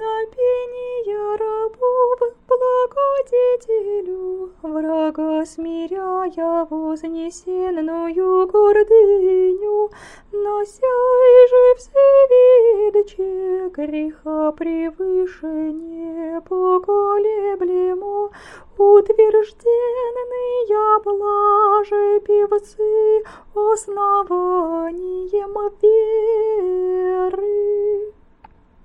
пение рабов благодетелю, врага смиряя вознесенную гордыню, носяй же всевидче греха превыше поколеблемо, утвержденные блаже певцы основанием веры.